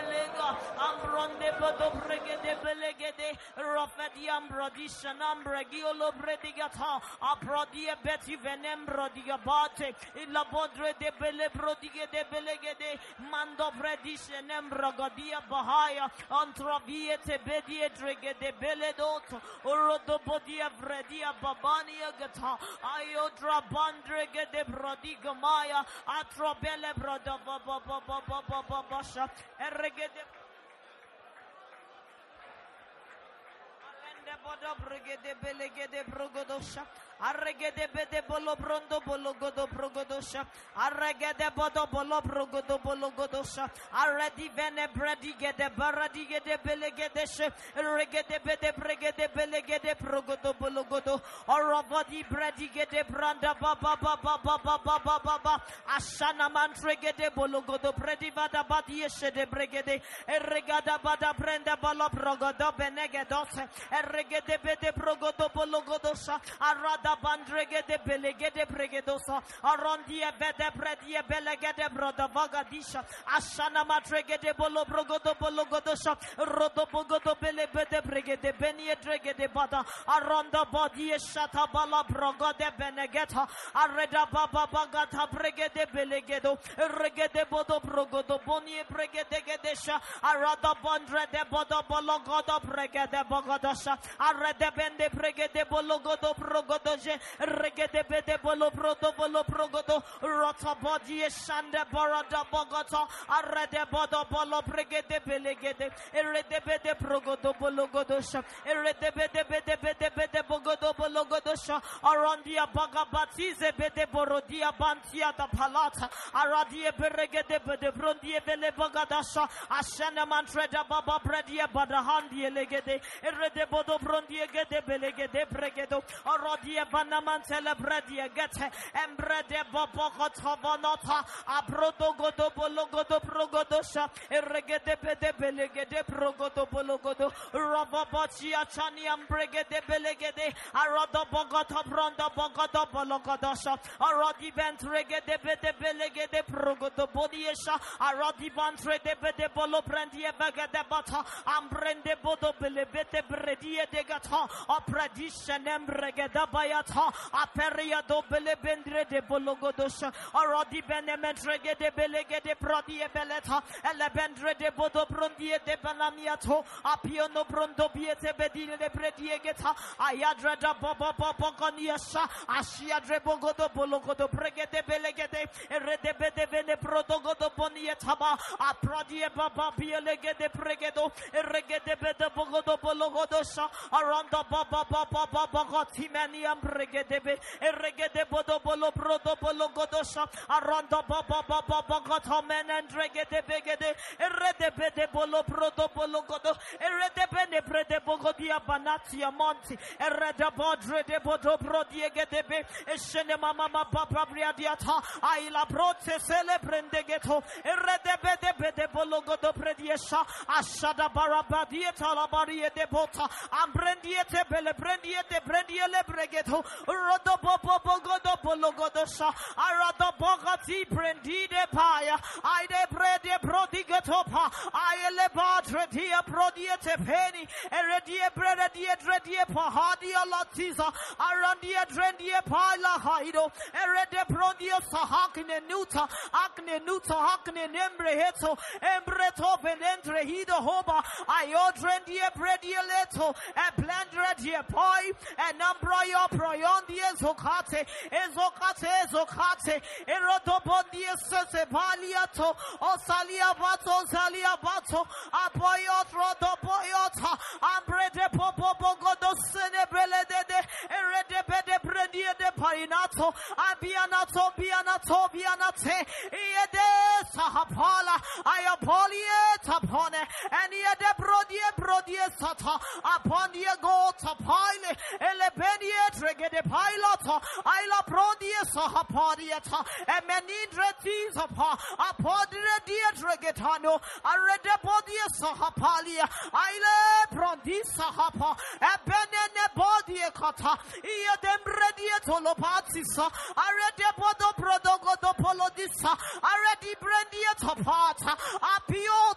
Rofediam Brodishanam Regiolo Bredigata, Abrodia Betty Venem Brodigabate, Ilabodre de Bele Brodige de Belegede, Mando Bredishanem Rogadia Bahaya, Antroviete Bedie Drege de Beledot, Orodobodia Vredia Babania Gata, Ayodra Bandrege de Brodigamaya, Atrobele Brodabasha, Erregede. Bodo brigade belegede brogodosha. Arregede bede bolo brondo bologodo brogodosha. Arregede bodo bolo brogodo bologodosha. Arredi vene bredigede baradigede belegedeshe. Regede bede bregede belegede brogodo bologodo. Orobodi bredigede branda baba. Ashana mantregede bologodo bredivada badiyeshe de bregede. Erregada bada brenda balo brogodo benegedos. Regede bede brogodo bologodosa arada bandregede belegede bregedosa arondia bede bredie belegede broda vagadisha ashana matregede bolo brogodo bologodosa rodo bogodo bele bede bregede benie dregede bada aronda body shata bala brogode benegeta areda baba bagata bregede belegedo regede bodo brogodo bonie bregede gedesha arada bandrede bodo bologodo bregede bogodosha arrede bende bregede bologodo progodoje regede bede bolo progodo rota body shande barada bogota arrede bodo bolo bregede belegede erede bede progodo bologodosha erede bede bogodo bologodosha arandia bagabatize bede borodia bantia da palata aradie beregede bede brondie vele bogadasha ashana mantreda baba bredia badahandi legede erede bodo brondie gede belegede bregedo arodie vanamantele bredia gete embrede baba kotavanata abrodo godo bologodo progodosha erregede bede belegede progodo bologodo rababachi achani ambregede belegede arodo bogota bronda bogota bologodosha arodi bentregede bede belegede progodo bodiesha arodi bantrede bede bolo brandie begede bata ambrende bodo belebete bredie de gata apradisha nembregeda bayata aperia do belebendre de bologodosha arodi benementrege de belegede prodie beleta elebendre de bodo brondie de banamiato apiono brondo biete bedine de bredie geta ayadra da baba koniasha ashia drebogodo bologodo bregede belegede erede bede vene prodogodo boni taba apradia baba bielege de pregedo regede bede bogodo bologodosha aranda baba baba baba timaniam regedebe regede bodo bolo brodo bologodosha aranda baba baba baba tamen and regede begede rede bede bolo brodo bologodo rede bene brede bogodia banatia monti rede bodre de bodo brodiegedebe shene mama baba briadiata aila brote celebrende geto rede bede bede bologodo prediesha ashada barabadieta la barie de bota ambrendiete bele brendiete brendiele bregeto rodo bobo bogodo bologodosha arado bogati brendide paya aide brede prodigetopa aile badre dia prodiete peni eredie brede die dredie pahadia latiza arandia dredie pala haido erede prodio sahakne nuta akne nuta hakne nembre heto embreto venentre hido hoba ayodrendie bredie leto e blendre die poi e nambroyo proyon die zokate ezokate erodo bondie sese baliato osalia bato apoyo trodo boyota ambrede popo bogodo senebrele de erede bede bredie de parinato bianate iede sahapala ayapolie tapone and iede brodie sata upon the gota pile elebenie tregede piloto aila brodie sahapadiata and menindre tizapa apodre die tregetano arede bodie sahapalia aile brondi sahapa ebenene bodie kata iedem redie tolopatisa arede bodo prodogodo polodisa aredi brendia tapata apio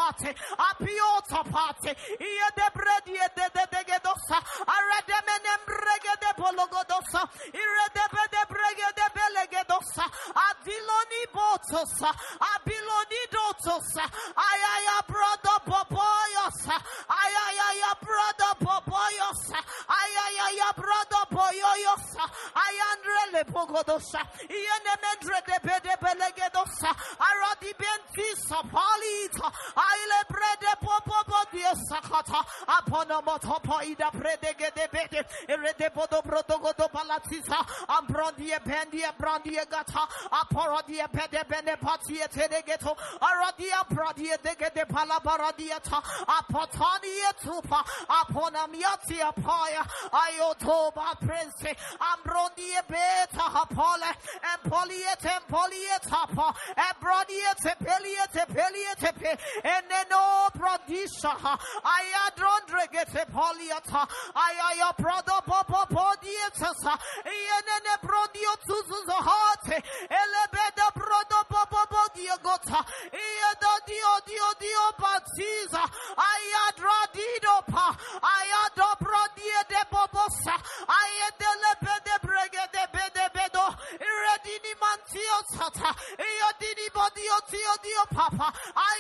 tapate iede bredie de gedosa arede menem regede pologodosa irede bede bregede belegedosa abiloni botosa abiloni dotosa ayaya brother popoyosa ayaya brother popoyosa ayaya brother poyoyosa ayandrele pogodosa iene mendre de bede belegedosa aradi bentisa palita aile brede popo dia sakata aponomoto poida predegede bede erede bodo brodogodo palatisa ambrondia pendia brandia gata aporadia pede bene patia tedegeto aradia pradia degede palabaradia ta apotania tupa aponamiati apaya ayotoba prince ambrondia beta hapole empoliete pa ebrodiete peliete eneno prodisha ayadrondregete poliata ayaya prodo popo dietasa enene prodio tuzuzo hate elebeda prodo popo diogota dio batiza ayadradido pa ayado prodie de bobosa ayedelebede bregede bedo iredini mantio sata iodini bodio dio papa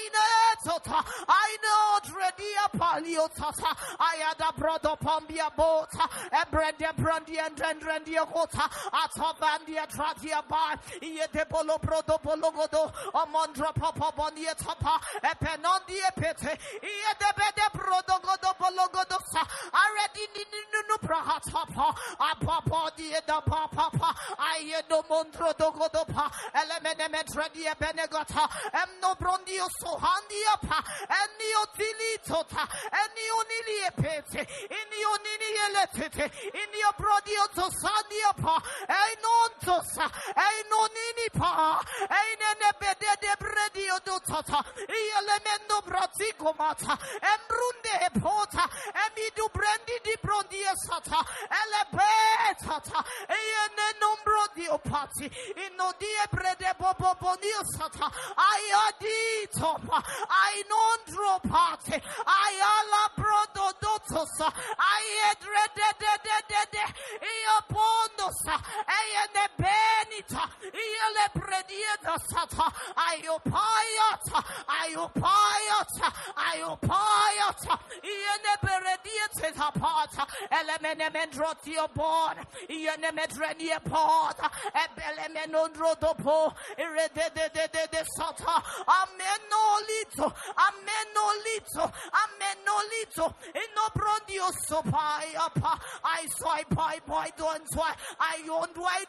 I know dredia paliotasa ayada brodo pambia bota ebrende and drendia gota atavandia tradia bar iete polo brodo pologodo amondra papa bondia tapa epenondia pete iete bede brodo godo pologodosa already ninu prahatapa apapa dia da papa ayedo mondro dogodo pa elemene tradia benegota emno brondio sohandia pa enio tilitota enio nilie pete enio ninielete enio brodio tosandia pa enontosa enonini pa enene bede de bredio dotata elemendo bratiko mata embrunde pota emidu brendi di brondia sata elebetata ene nombro di opati inodie brede bobo bonio sata ayadi topa I non dropate ayala brodo dotosa ayedre de io pondosa ene benita ile predieta sata ayopayata ene predieta pata Elemenemendrotio born. Yenemetrenia pot. Ebelemenondrodopo. Iredede sata. Amenolito. Inobrondio sopaiapa. I swipe by don't swipe. I own white.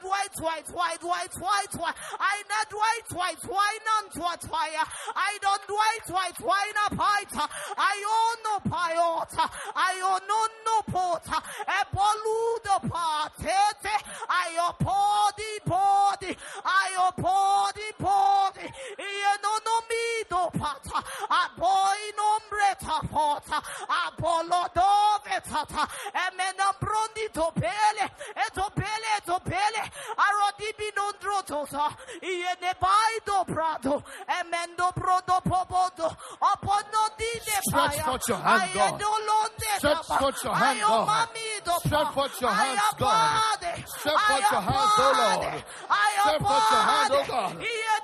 I not white. Why none to fire? I don't white. Why not pita? I own no piota. I own no pota. A boludo patete. I body. I body. No mido pata. A boy nombreta pota. A bolodoveta. A menambrondi topele. Etopele. Arodibi non drotosa. Iene baido prado. Emendo prodo pobodo. Upon no dine Stretch forth your hand, God. Stretch forth your hand, God. Stretch forth your hands, God. Stretch forth your hands, O Lord. Stretch forth your hands, O God.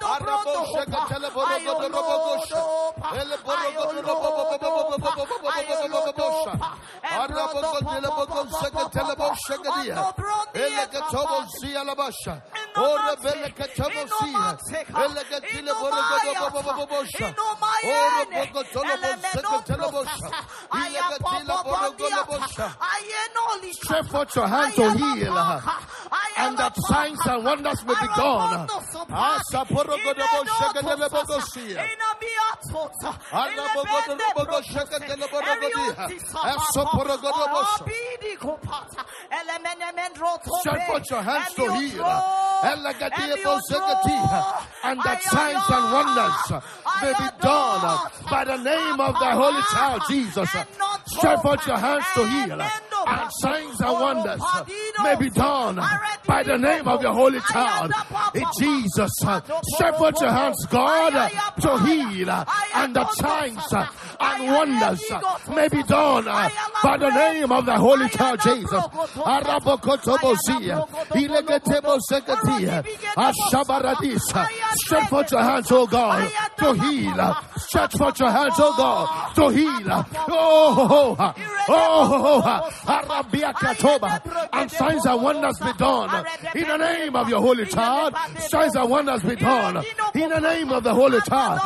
Stretch forth your hands to heal, and that signs and wonders may be done. Stretch forth your hands to heal, and that signs and wonders may be done by the name of the Holy Child Jesus. Stretch forth your hands to heal, and signs and wonders may be done by the name of your Holy Child in Jesus. Stretch forth your hands, God, to heal, and the signs and wonders may be done by the name of the Holy Child Jesus. Stretch forth your hands, oh God, to heal. Stretch forth your hands, oh God, to heal. And signs and wonders be done in the name of your Holy Child. Signs and wonders be done in the name of the Holy Child.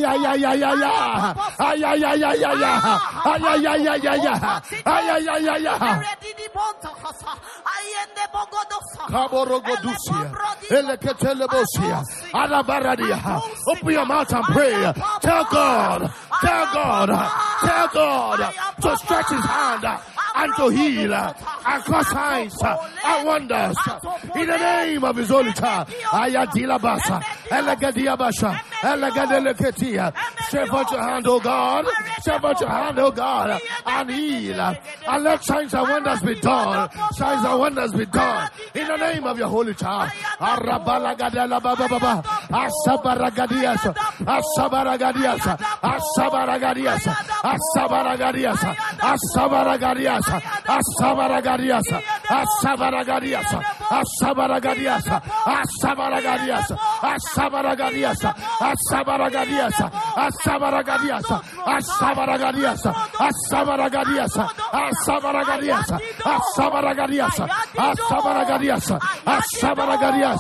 Open your mouth and pray. Tell God to stretch his hand and to heal and cause signs and wonders in the name of his Holy Child. Ayadilabasa, Elegadiabasha, Elegadeleketia. Stretch out your hand, oh God. Stretch out your hand, oh God, and heal. And let signs and wonders be done. Signs and wonders be done in the name of your Holy Child. Arabalagadalababa, Asabaragadias, Asabaragadias, Asabaragadias, Asabaragadias, Asabaragadias, Asabaragadias, Asabaragadias, Asabaragadias, Asabaragadias, Asabaragadias, Asabaragadias, Asabaragadias, Asabaragadias, Asabaragadias, Asabaragadias, Asabaragadias, Asabaragadias, Asabaragadias.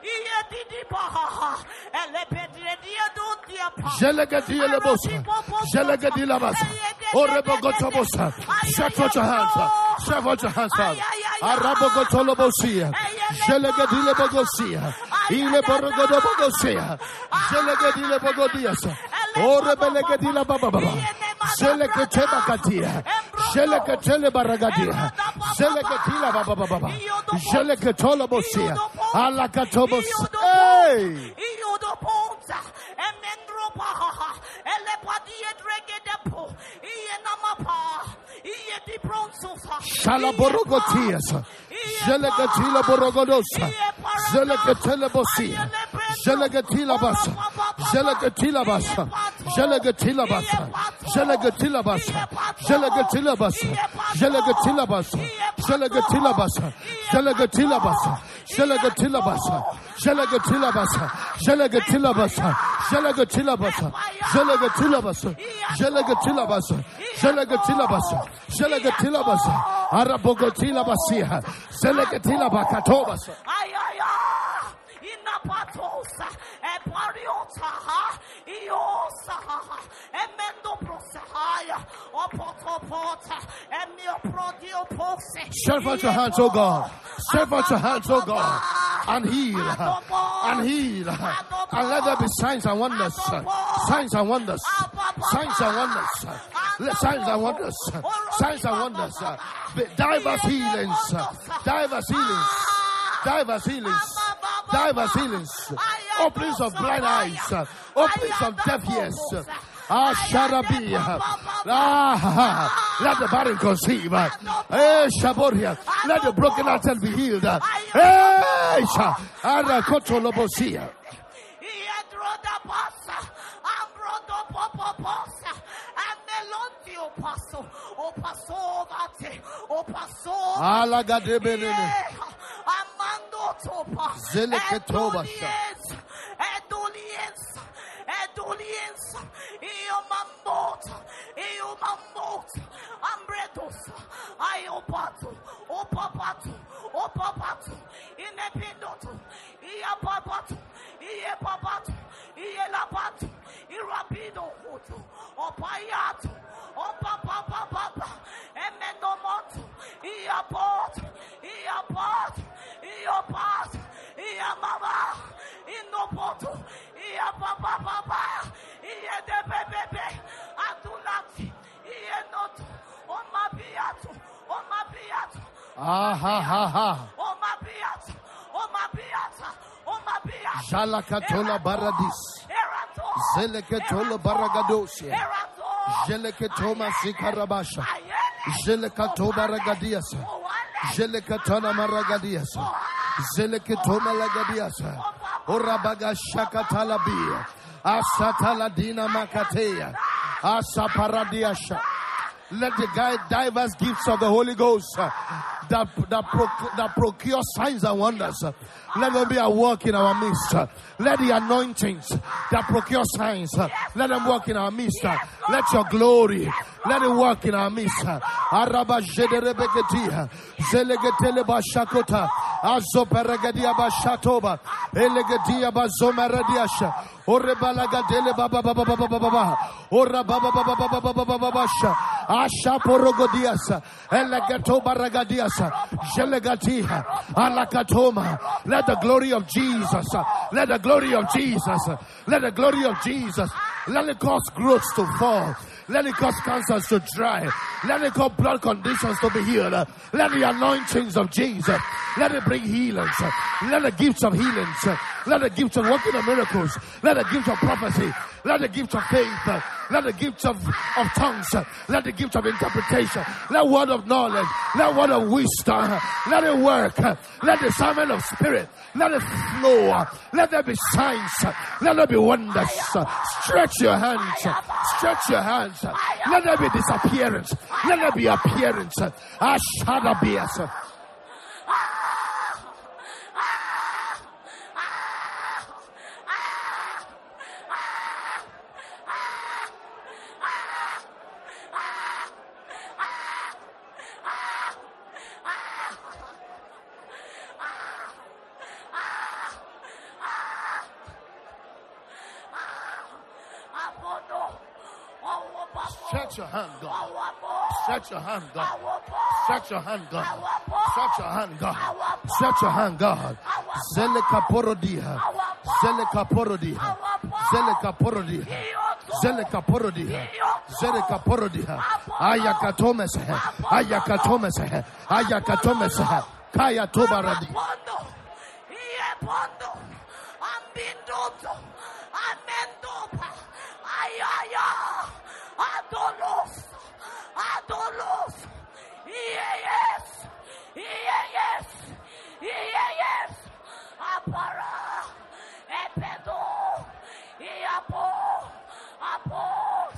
Stretch out your hands, stretch out your hands, Father. Arabogotolobosia, Jelegadile Bogosia, Ile Borogodobogosia, Jelegadile Bogodias, Orebelegadila Baba, Jelekatebakatia, Jelekatele Baragadia, Jelekatila Baba, Jelekatolobosia, Alakatobos. Hey! Shalaborogotias, Jelegatila Borogodosa, Jelegatela Bosia, Jelegatila Basa, Jelegatila Basa, Jelegatila Basa, Jelegatila Basa, Jelegatila Basa, Jelegatila Basa, Jelegatila Basa, Jelegatila Basa, Jelegatila Basa, Jelegatila Basa, Jelegatila Basa, Jelegatila Basa, Jelegatila Basa, Jelegatila Basa, Jelegatila Basa, Jelegatila Basa, Arabogotila basia. Zelekatila bakatobas. Inapatosa, Epariota, Iosa, Emendo Prosahaya, Opotopota, Emio Prodio Pose. Stretch out your hands, oh God. Stretch out your hands, oh God. And heal. And heal. And let there be signs and wonders. Signs and wonders. Signs and wonders. Signs and wonders. Signs and wonders. Diverse healings. Diverse healings. Diverse healings. Diverse healings. Openings of blind eyes. Openings of deaf ears. Sharabi. Let the barren conceive. Shaboria. Let the broken hearted be healed. Kotolobosia. Zeleketobasha. Edoliensa, Iomamota, Ambretos, Iopatu, Opapatu, Inepidotu, Iapapatu, Iepapatu, Ielapatu, Irapido Hutu, Opayatu, Opapapapa, Emendomotu, Iapot, Iamama, Inopoto, Iapapapa, Iedebebe, Adulati, Ienotu, Omabiatu, Omabiata, Jalakatola Baradis. Zeleketola Baragadosia. Jeleketoma Sikarabasha. Jelekatoba Ragadiasa. Jelekatana Maragadiasa. Zeleketoma Lagadiasa. Orabaga Shakatalabia. Asataladina Makatea. Asaparadiasha. Let the diverse gifts of the Holy Ghost that procure signs and wonders. Let them be at work in our midst. Let the anointings that procure signs, let them work in our midst. Let your glory, let it work in our midst. Araba jederebegetia, zelegetele bashakota, azoperegedia bashatoba, elegedia bazomerediasha, orebalagadele baba baba baba baba, ora baba baba baba baba baba basha, asha porogodiasa, elegetoba regadiasa, jelegatia, alakatoma. Let the glory of Jesus, let the glory of Jesus, let the glory of Jesus, let it cause growth to fall. Let it cause cancers to dry. Let it cause blood conditions to be healed. Let the anointings of Jesus, let it bring healings. Let the gifts of healings, let the gifts of working of miracles, let the gifts of prophecy, let the gifts of faith, let the gifts of tongues, let the gifts of interpretation, let word of knowledge, let word of wisdom, let it work. Let the sermon of spirit, let it flow. Let there be signs, let there be wonders. Stretch your hands, stretch your hands. Let there be disappearance, let there be appearance. Ashadabias. Stretch your hand, God. Stretch your hand, God. Stretch your hand, God. Stretch your hand, God. Stretch your hand, God. Zelekaporodia. Zelekaporodia. Zelekaporodia. Zelekaporodia. Zelekaporodia. Ayakatomes. Ayakatomes. Ayakatomes. Kaya tobaradi. Adolos, yes, apara, epedo, apos,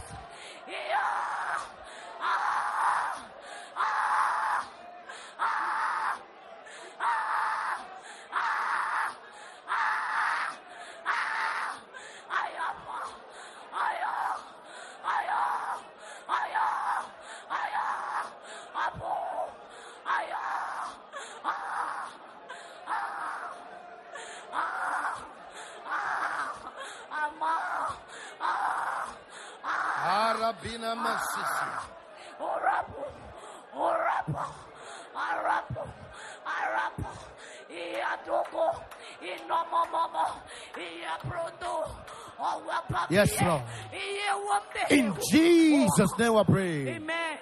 Rabina Masisi. Orapo, orapo, arapo, arapo, iadoko, inomomomo, iabrodo, owapapie, Yes, Lord. iewambe. In Jesus' name we pray. Amen.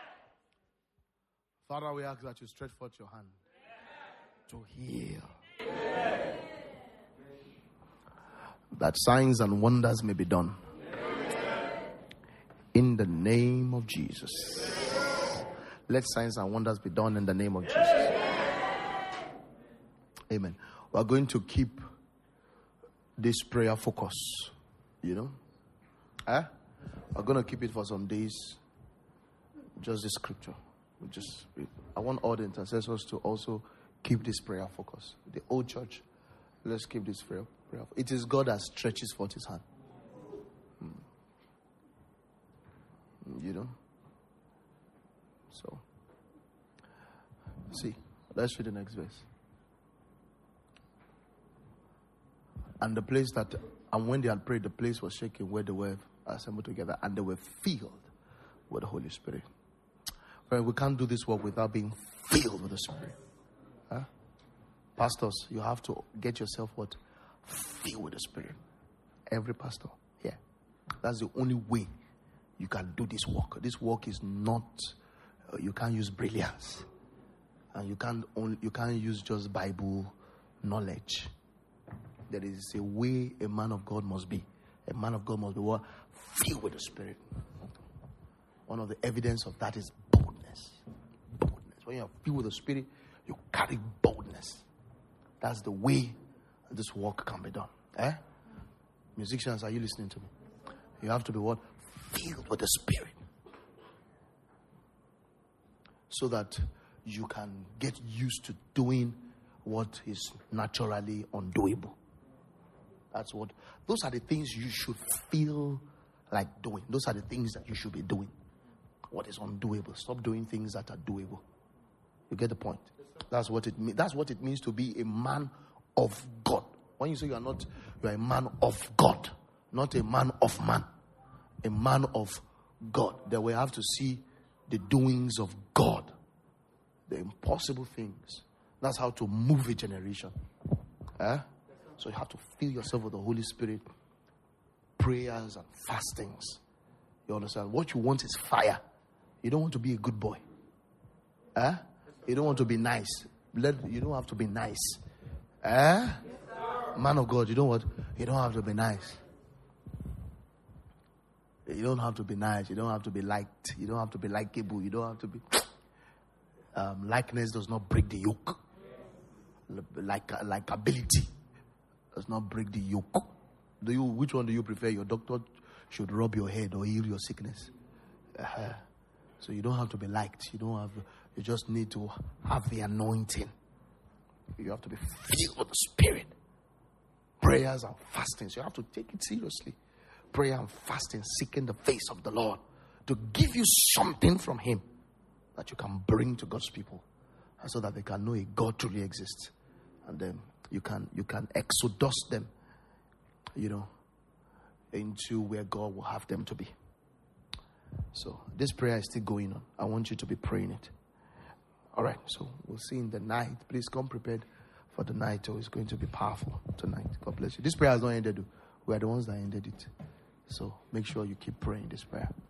Father, we ask that you stretch forth your hand to heal. That signs and wonders may be done. In the name of Jesus. Let signs and wonders be done in the name of Jesus. Amen. We are going to keep this prayer focus. You know? We're going to keep it for some days. Just the scripture. I want all the intercessors to also keep this prayer focus. The old church, let's keep this prayer. It is God that stretches forth his hand. You know? So, see, let's read the next verse. And when they had prayed, the place was shaken where they were assembled together, and they were filled with the Holy Spirit. Well, we can't do this work without being filled with the Spirit. Pastors, you have to get yourself filled with the Spirit. Every pastor, yeah. That's the only way you can do this work. This work is not, you can't use brilliance. And you can't use just Bible knowledge. There is a way a man of God must be. A man of God must be what? Filled with the Spirit. One of the evidence of that is boldness. Boldness. When you are filled with the Spirit, you carry boldness. That's the way this work can be done. Musicians, are you listening to me? You have to be what? Filled with the Spirit. So that you can get used to doing what is naturally undoable. Those are the things you should feel like doing. Those are the things that you should be doing. What is undoable? Stop doing things that are doable. You get the point? That's what it means. That's what it means to be a man of God. When you say you are a man of God, not a man of man. A man of God. Then we have to see the doings of God. The impossible things. That's how to move a generation. So you have to fill yourself with the Holy Spirit. Prayers and fastings. You understand? What you want is fire. You don't want to be a good boy. You don't want to be nice. You don't have to be nice. Man of God, you don't have to be nice. You don't have to be nice. You don't have to be liked. You don't have to be likable. You don't have to be... likeness does not break the yoke. Likability does not break the yoke. Which one do you prefer? Your doctor should rub your head or heal your sickness. So you don't have to be liked. You just need to have the anointing. You have to be filled with the Spirit. Prayers and fastings. You have to take it seriously. Prayer and fasting, seeking the face of the Lord to give you something from Him that you can bring to God's people, and so that they can know a God truly exists, and then you can exodus them, into where God will have them to be. So this prayer is still going on. I want you to be praying it. All right. So we'll see in the night. Please come prepared for the night. It's going to be powerful tonight. God bless you. This prayer has not ended. We are the ones that ended it. So make sure you keep praying this prayer.